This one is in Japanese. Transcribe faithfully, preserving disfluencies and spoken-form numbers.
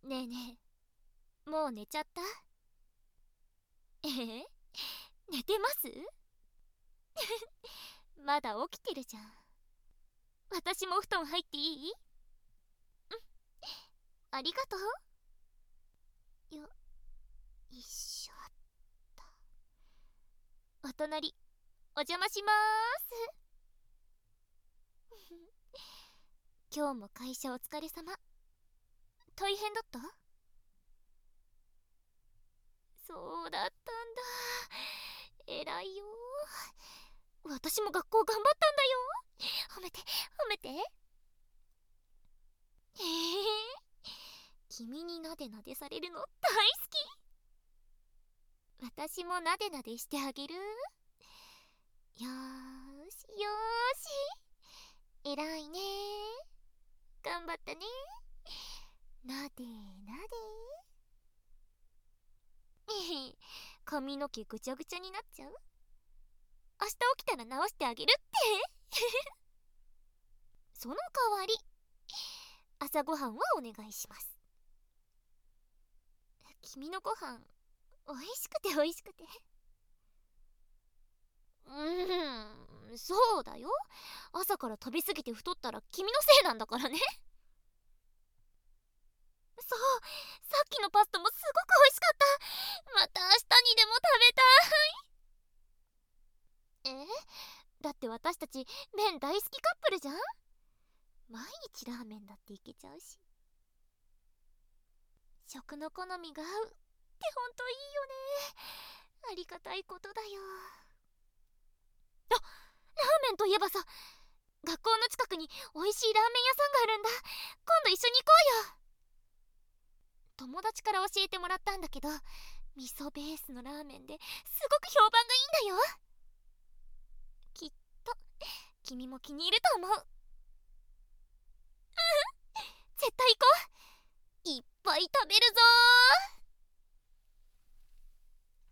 ねえねえ、もう寝ちゃった？えー、寝てます？まだ起きてるじゃん。私も布団入っていい？うん、ありがとう。よいしょっと。お隣お邪魔しまーす。今日も会社お疲れ様。大変だった？そうだったんだ。偉いよ。私も学校頑張ったんだよ。褒めて褒めて。へえ、君になでなでされるの大好き。私もなでなでしてあげる。よーしよーし、偉いね。頑張ったね。なでなで。髪の毛ぐちゃぐちゃになっちゃう？明日起きたら直してあげるって。その代わり朝ごはんはお願いします。君のご飯おいしくておいしくて。うーん、そうだよ。朝から食べ過ぎて太ったら君のせいなんだからね。そう、さっきのパスタもすごく美味しかった。また明日にでも食べたい。え、だって私たち麺大好きカップルじゃん。毎日ラーメンだっていけちゃうし。食の好みが合うってほんといいよね。ありがたいことだよ。あ、ラーメンといえばさ、学校の近くに美味しいラーメン屋さんがあるんだ。今度一緒に行こうよ。友達から教えてもらったんだけど、味噌ベースのラーメンですごく評判がいいんだよ。きっと君も気に入ると思う。うん、絶対行こう。いっぱい食べるぞ